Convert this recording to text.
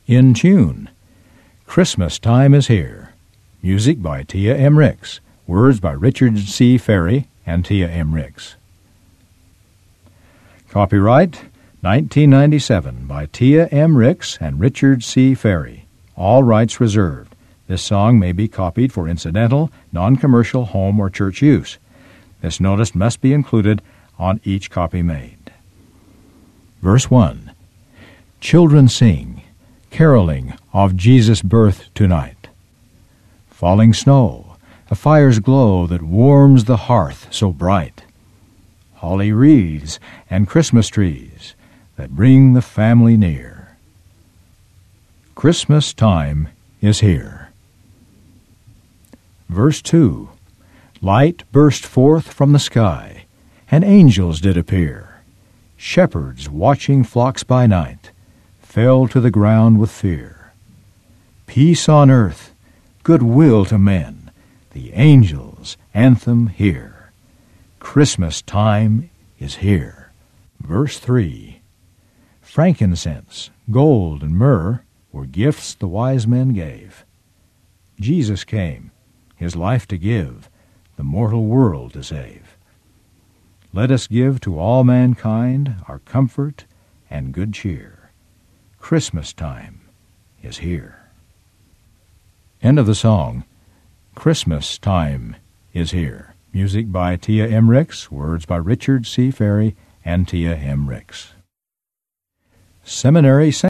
In Tune, Christmas Time is Here. Music by Tia M. Ricks. Words by Richard C. Ferry and Tia M. Ricks. Copyright 1997 by Tia M. Ricks and Richard C. Ferry. All rights reserved. This song may be copied for incidental, non-commercial, home, or church use. This notice must be included on each copy made. Verse 1. Children sing, caroling of Jesus' birth tonight. Falling snow, a fire's glow that warms the hearth so bright. Holly wreaths and Christmas trees that bring the family near. Christmas time is here. Verse 2. Light burst forth from the sky, and angels did appear. Shepherds watching flocks by night fell to the ground with fear. Peace on earth, goodwill to men, the angels' anthem hear. Christmas time is here. Verse 3. Frankincense, gold, and myrrh were gifts the wise men gave. Jesus came, his life to give, the mortal world to save. Let us give to all mankind our comfort and good cheer. Christmas time is here. End of the song. Christmas time is here. Music by Tia M. Ricks. Words by Richard C. Ferry and Tia M. Ricks. Seminary